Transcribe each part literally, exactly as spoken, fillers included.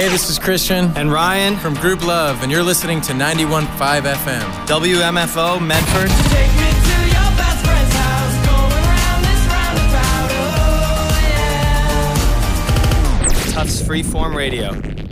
Hey, this is Christian and Ryan from Group Love, and you're listening to ninety-one point five F M. W M F O, Medford. Take me to your best friend's house, going round this roundabout, oh yeah. Tufts Freeform Radio.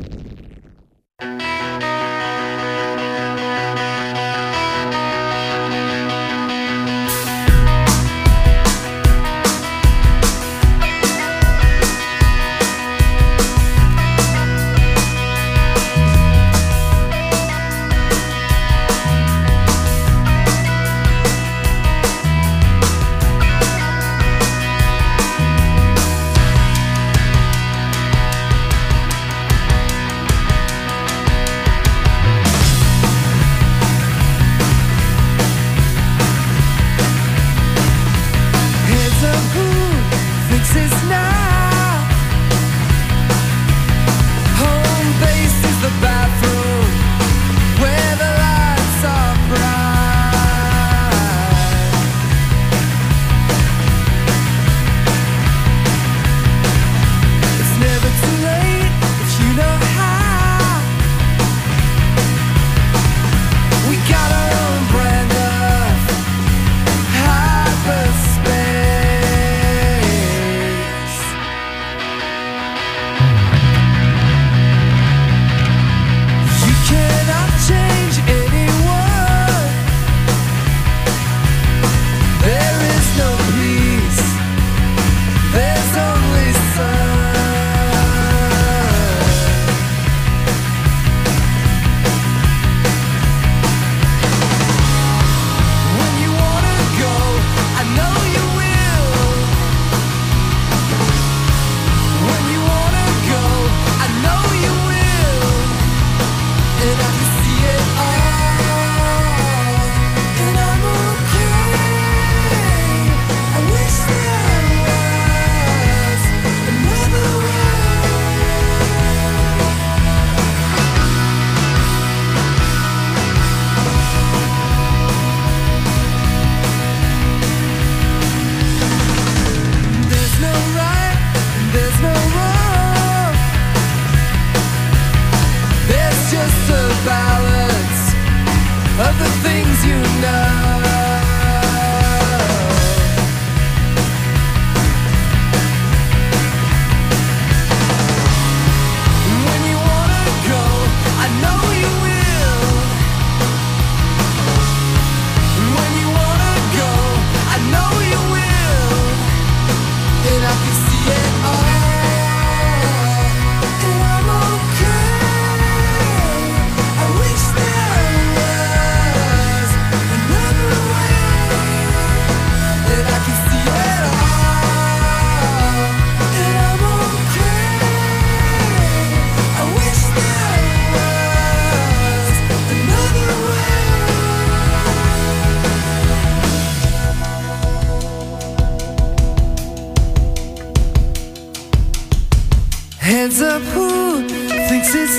Hands up, who thinks it's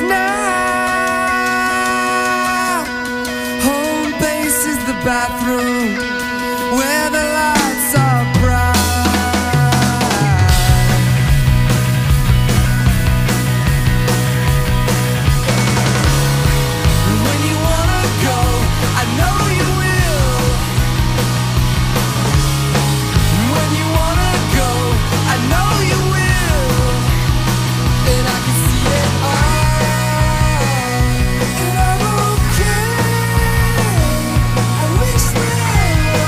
now? Home base is the bathroom where the lights are bright. When you wanna go, I know you will. When you wanna go, I know you will. And I can see it all, and I'm okay. I wish there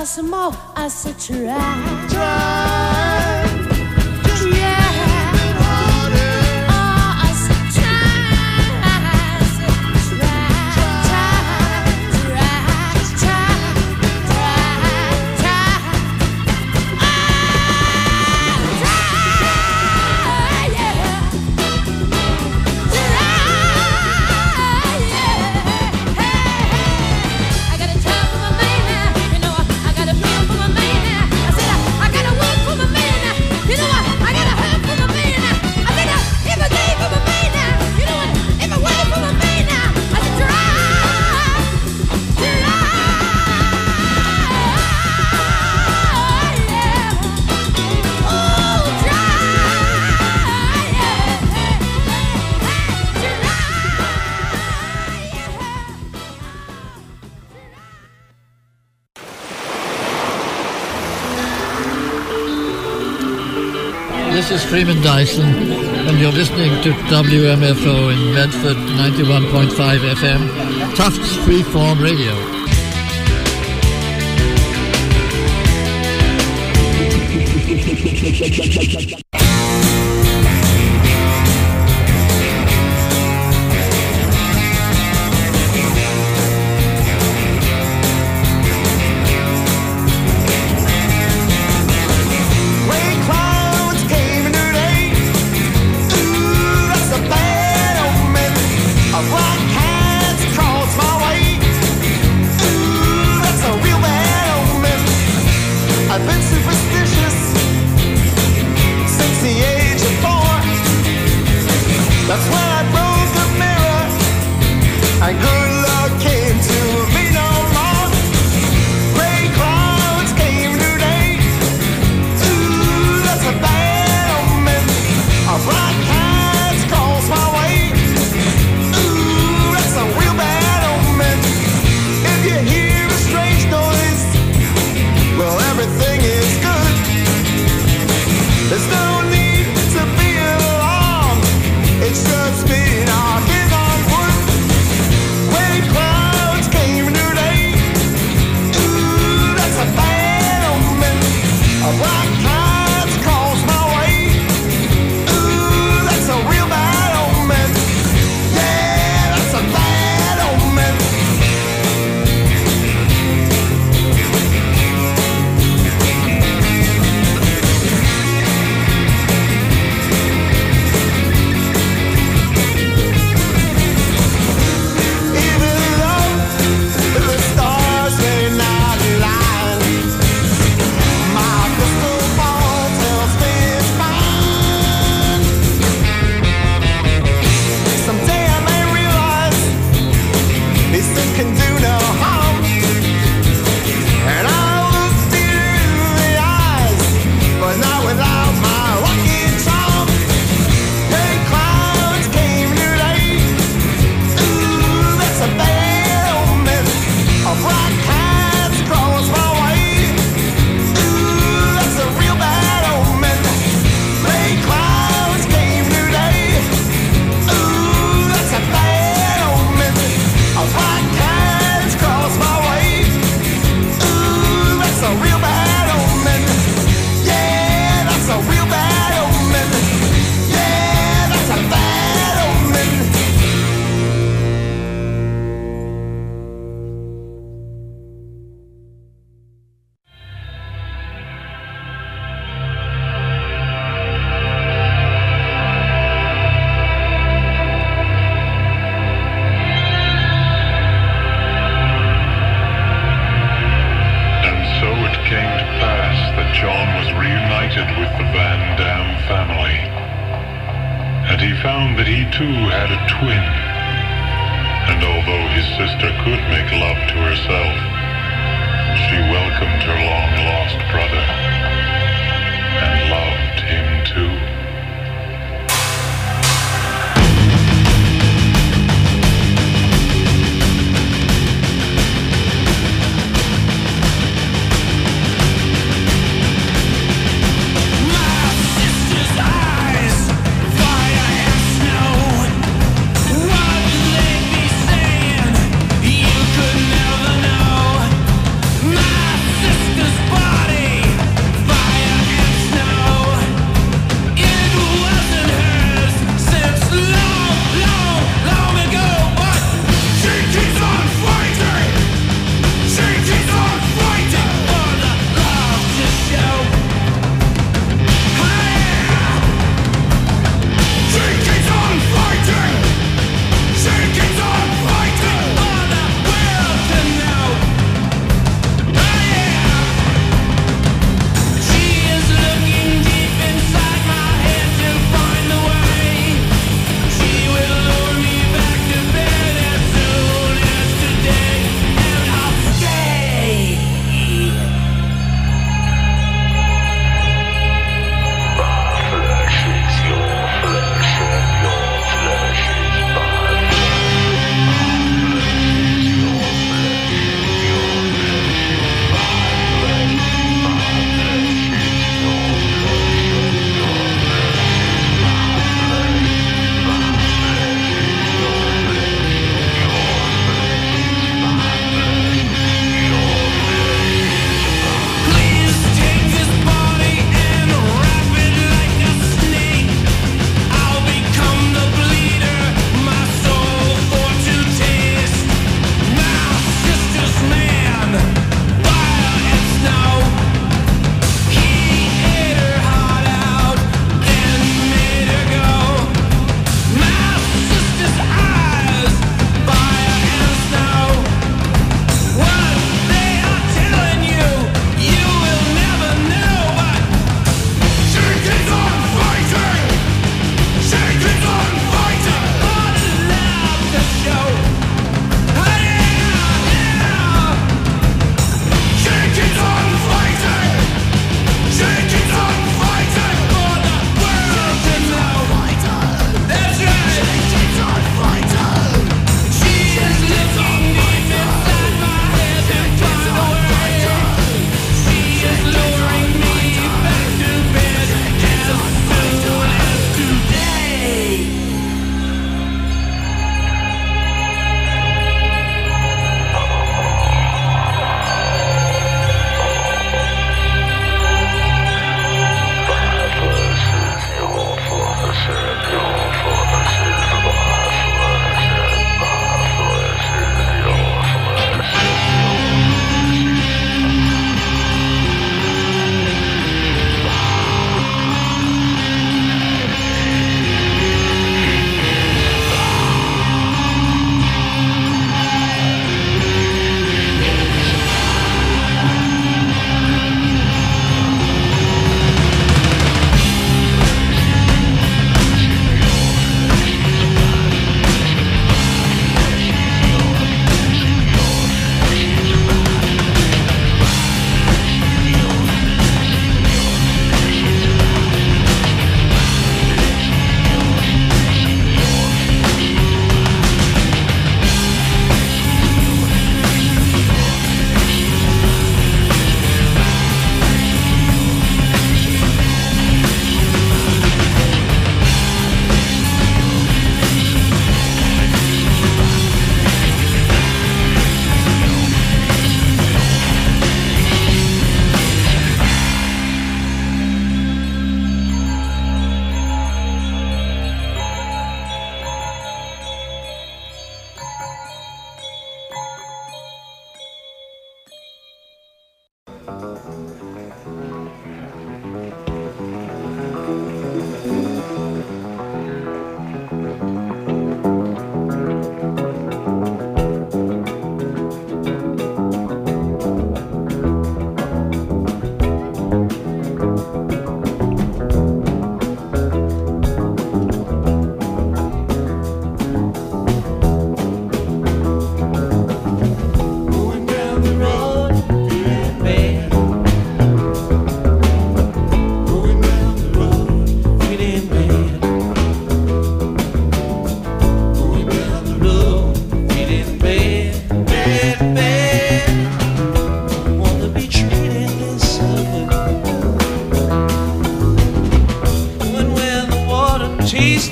try some more. I said try. Try. Yeah. Oh, I said try. I said try. Try. Try. Try. Try. Try. This is Freeman Dyson, and you're listening to W M F O in Medford, ninety-one point five F M, Tufts Freeform Radio. That's when I broke the mirror, and good luck came to me no more. Gray clouds came today. Ooh, that's a bad omen. A black cat calls my way. Ooh, that's a real bad omen. If you hear a strange noise, well, everything is good. There's no need to be alarmed. It's just me knocking on wood. When clouds came today. Ooh, that's a bad omen. A black cat calls my way. Ooh, that's a real bad omen. Yeah, that's a bad omen. Even though the stars may not align, my crystal ball tells me it's fine. Someday I may realize these things can do no harm, and I'll look dear in the eyes, but not without my lucky charm. Gray clouds came today. Ooh, that's a bad omen. A black cat crawls my way. Ooh, that's a real bad omen. Gray clouds came today. Ooh, that's a bad omen. A black cat crawls my way. Ooh, that's a real bad omen. Yeah, that's a real bad omen. Yeah, that's a bad omen. And so it came to pass that John was reunited with the Van Damme family. And he found that he too had a twin. And although his sister could make love to herself, she welcomed her long-lost brother and loved him too. My sister's eyes, fire and snow. What they be saying, you could never know. My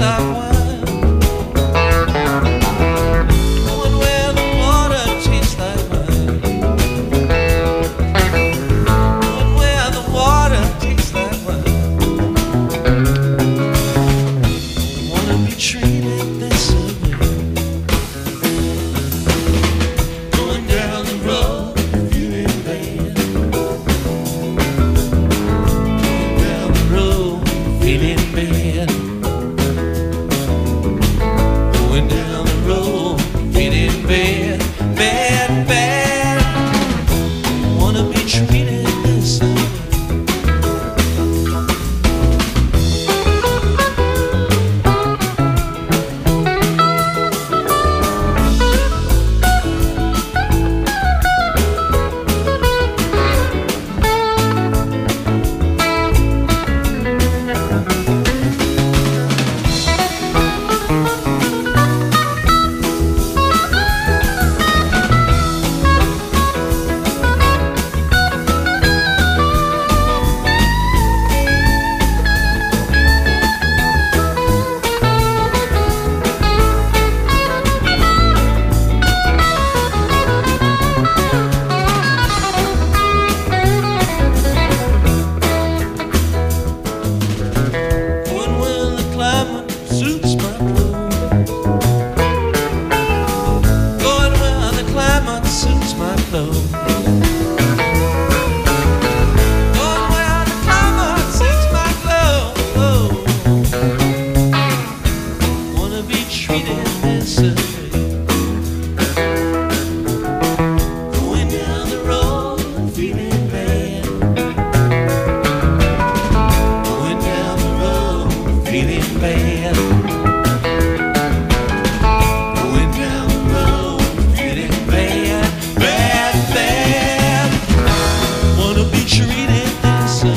like wine. Going where the water tastes like wine. Going where the water tastes like wine. Wanna be treated this way. Going down the road, feeling bad. Going down the road, feeling bad. Going down the road, feeling bad, bad, bad. Wanna be treated this way. Going where the climate suits my clothes. Going where the climate suits my clothes. Going where the climate suits my clothes. Wanna be treated this way. Going down the road, feeling bad. Going down the road, feeling bad. Going down the road, feeling bad, bad, bad. Wanna be treated this way.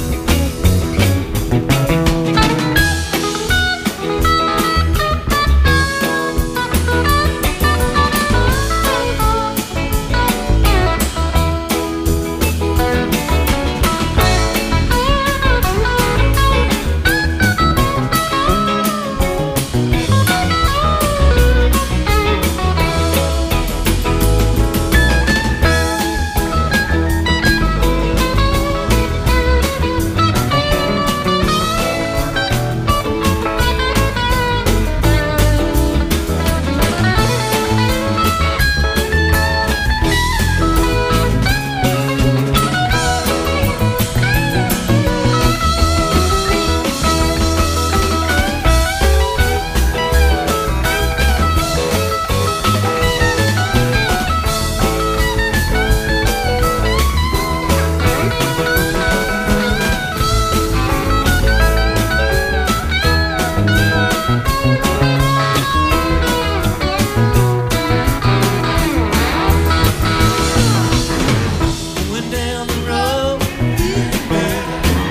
Going down the road, feeling bad.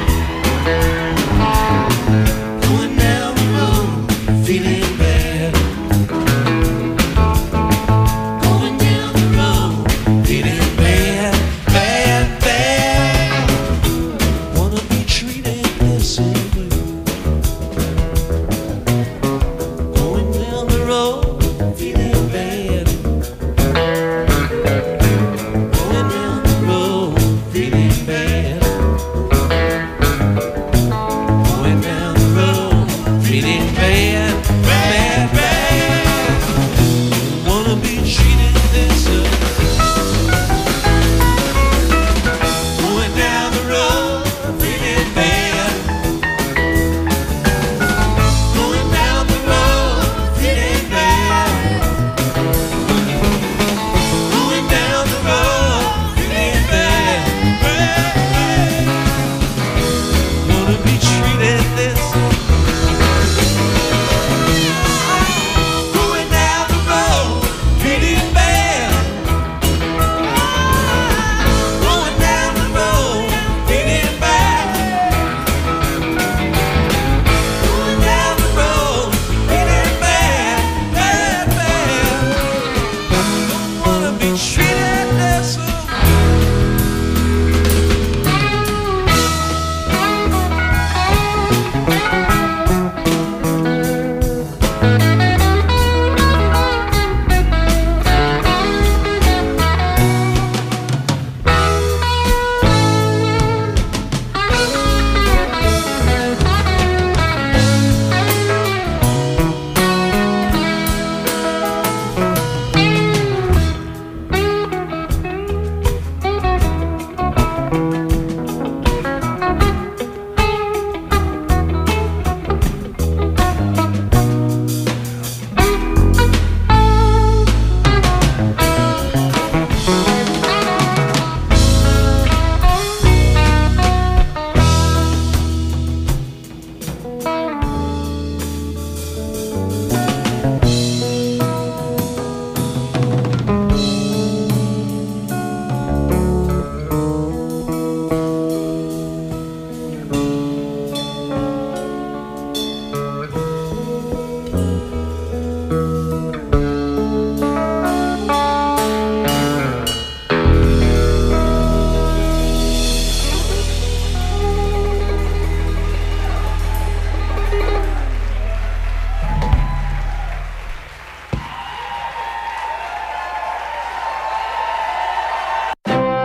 Going down the road, feeling bad. Going down the road, feeling bad, bad, bad. Wanna be treated this way. Going down the road, feeling bad. Going down the road, feeling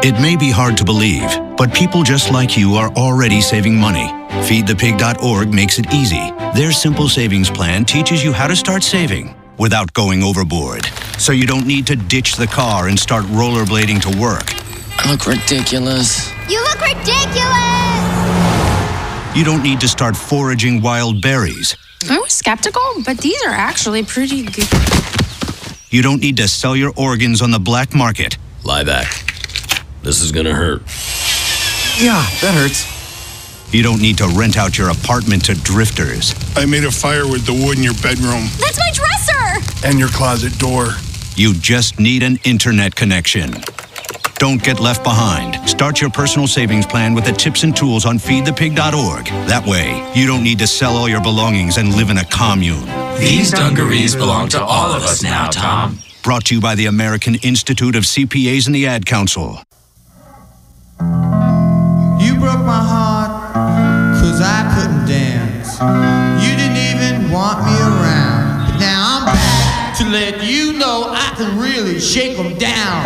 It may be hard to believe, but people just like you are already saving money. feed the pig dot org makes it easy. Their simple savings plan teaches you how to start saving without going overboard. So you don't need to ditch the car and start rollerblading to work. I look ridiculous. You look ridiculous! You don't need to start foraging wild berries. I was skeptical, but these are actually pretty good. You don't need to sell your organs on the black market. Lie back. This is gonna hurt. Yeah, that hurts. You don't need to rent out your apartment to drifters. I made a fire with the wood in your bedroom. That's my dresser! And your closet door. You just need an internet connection. Don't get left behind. Start your personal savings plan with the tips and tools on feed the pig dot org. That way, you don't need to sell all your belongings and live in a commune. These dungarees belong to all of us now, Tom. Brought to you by the American Institute of C P As and the Ad Council. You broke my heart, cause I couldn't dance. You didn't even want me around. But now I'm back to let you know I can really shake 'em down.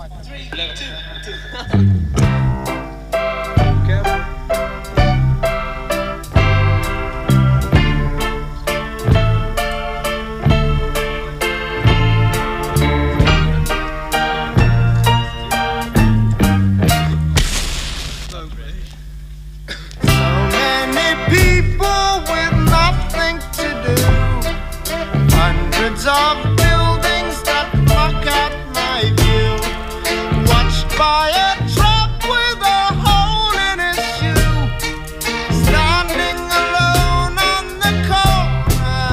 Many people with nothing to do. Hundreds of buildings that block out my view. Watched by a tramp with a hole in his shoe. Standing alone on the corner.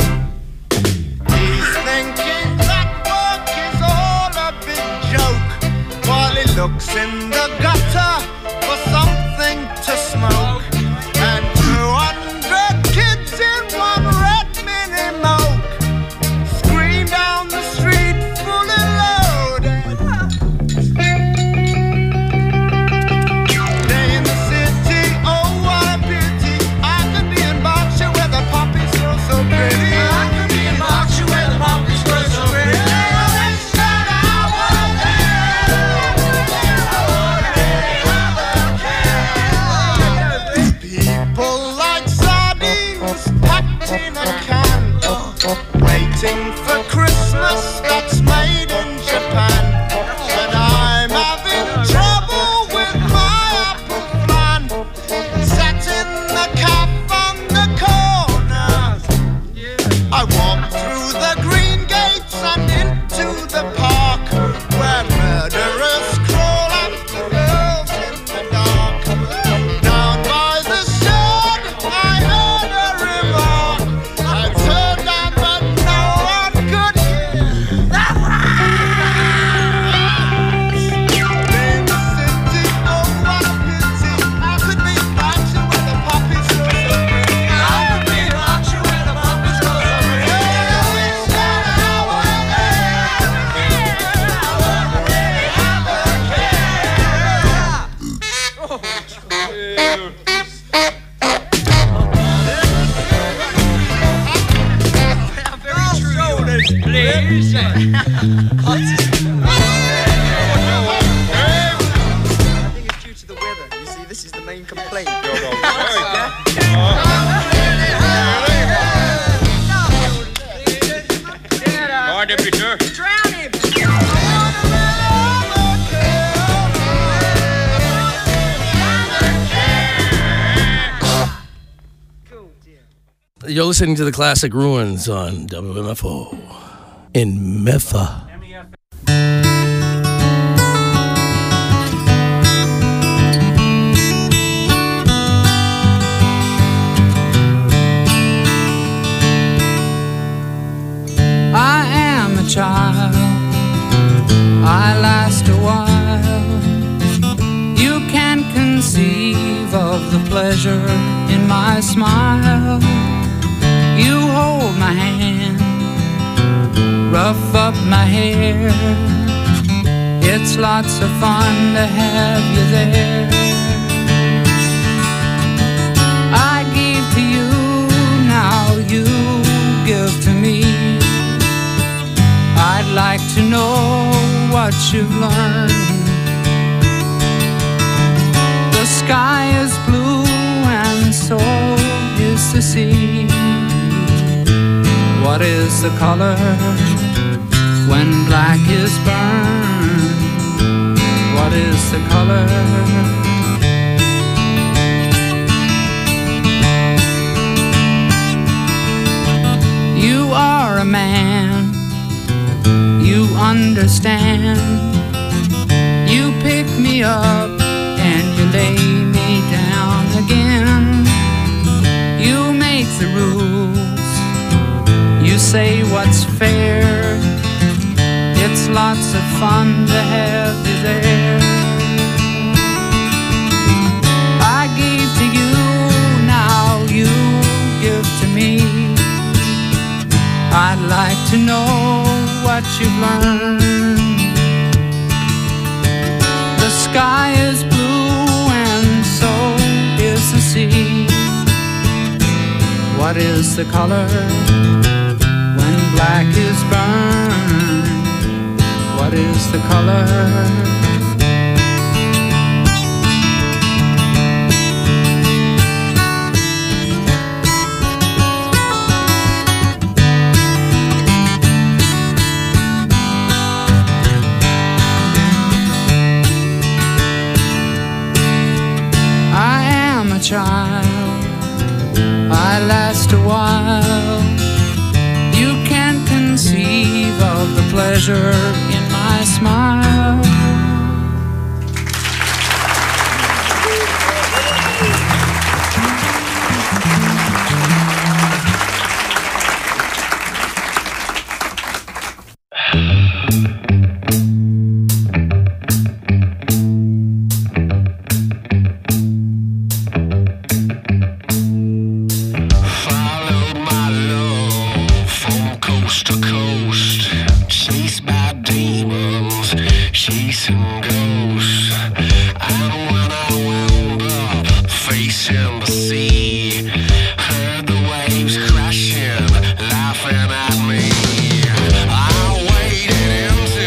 He's thinking that work is all a big joke. While he looks in the gutter for something to smoke. And two hundred kids in one red mini moke scream down the street fully loaded. Day in the city, oh what a pity. I could be in Berkshire where the poppies grow so pretty. I could be in Berkshire where the poppies grow so pretty. People like sardines packed in a can, waiting for Christmas that's made in Japan. And I'm having trouble with my apple plan. Sat in the cab on the corner. I walk through the green gates and into the park, where murderers crawl after girls in the dark. Down by the shed, I heard a remark. I turned down, but no one could hear. In the city, oh what a pity. I could be in Berkshire where the poppies grow so pretty. I could be in Berkshire where the poppies grow so pretty. I wish that I were there. I wouldn't really have a Please. I think it's due to the weather. You see, this is the main complaint. Morning, Peter. Drown him! You're listening to the Classic Ruins on W M F O in Memphis. I am a child, I last a while. You can't conceive of the pleasure in my smile. You hold my hand, rough up my hair. It's lots of fun to have you there. I give to you, now you give to me. I'd like to know what you've learned. The sky is blue and so is the sea. What is the color when black is burned? What is the color? You are a man, you understand. You pick me up and you lay me down again. You make the rules, you say what's fair. It's lots of fun to have you there. I gave to you, now you give to me. I'd like to know what you've learned. The sky is blue and so is the sea. What is the color when black is burned? What is the color? I am a child, I last a while. You can't conceive of the pleasure in my smile. Laughing at me, I waited until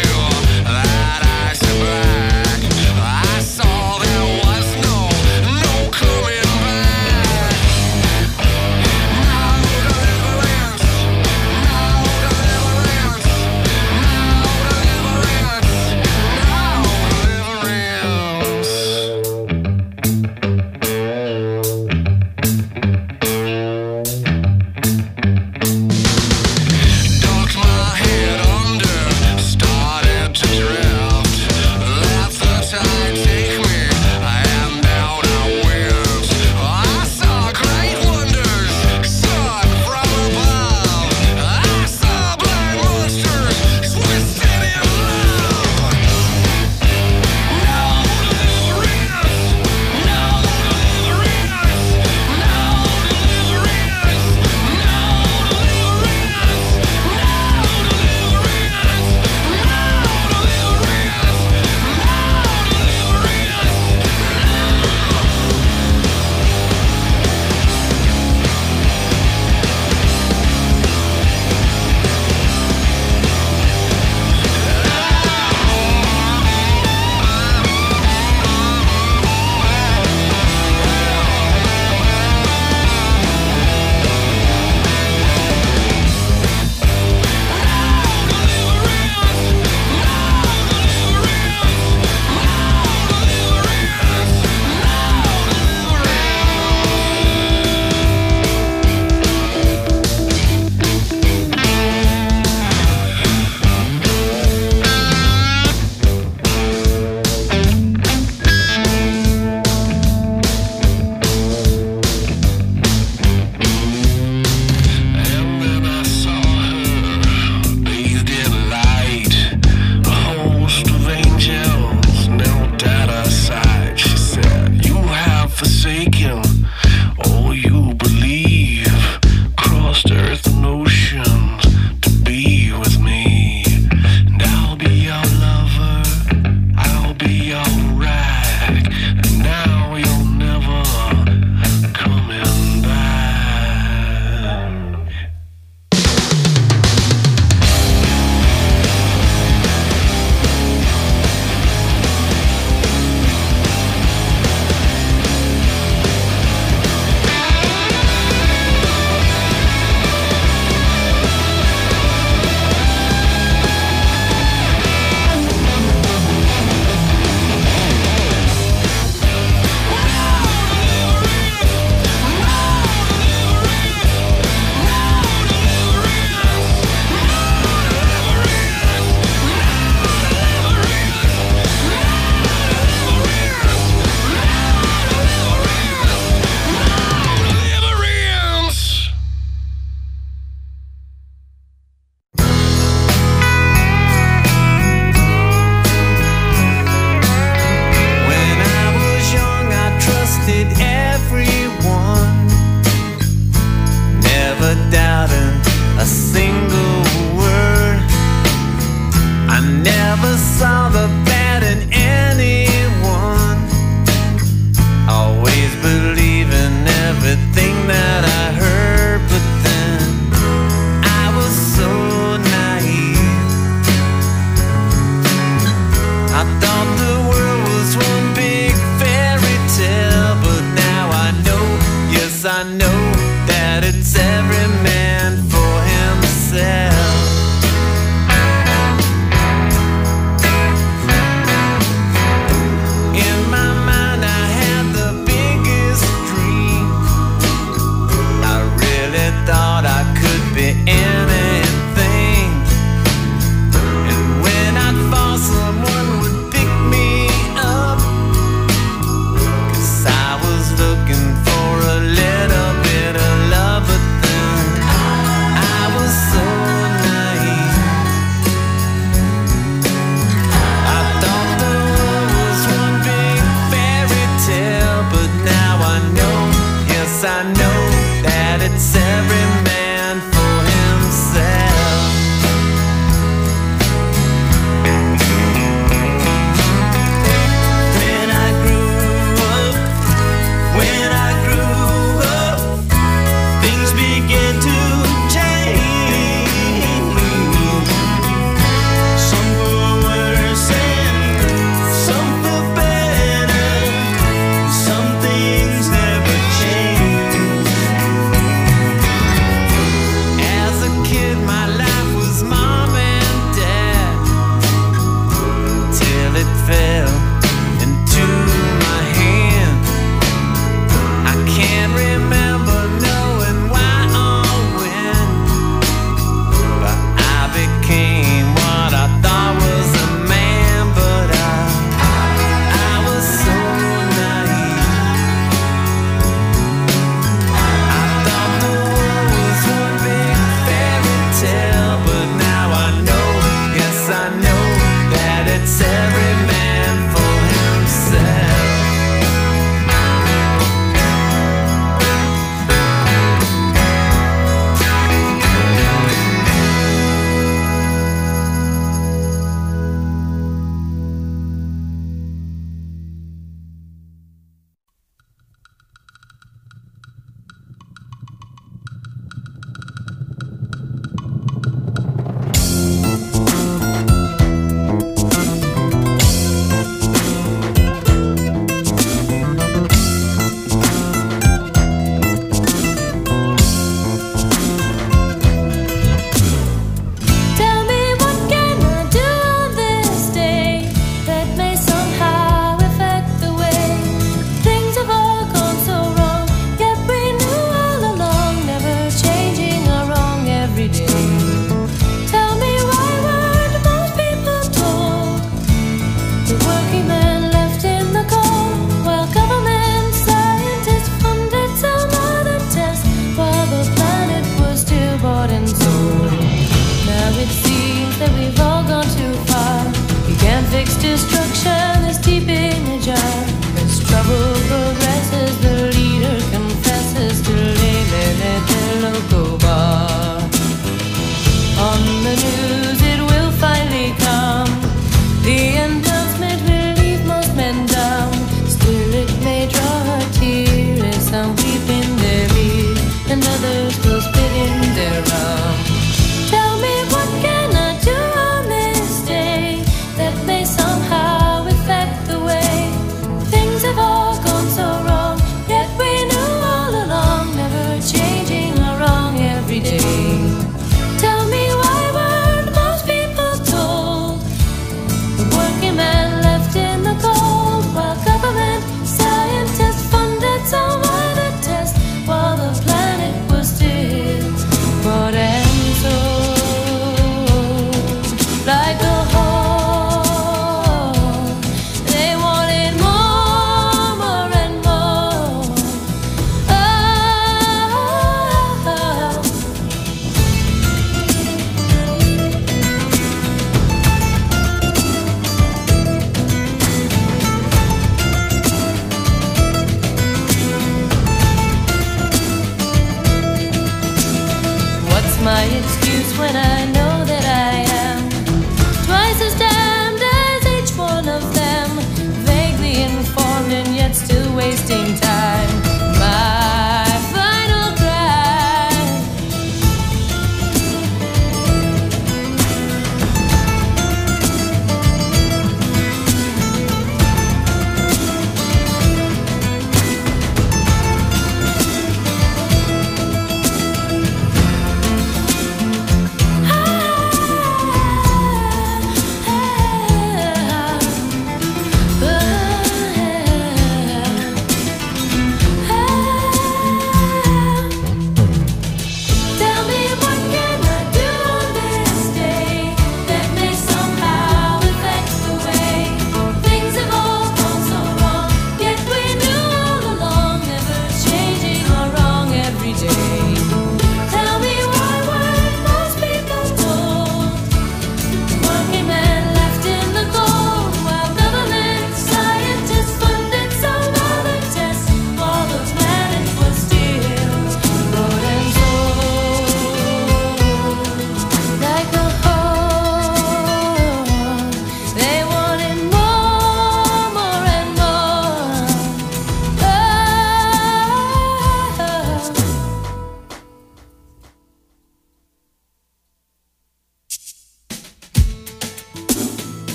fire.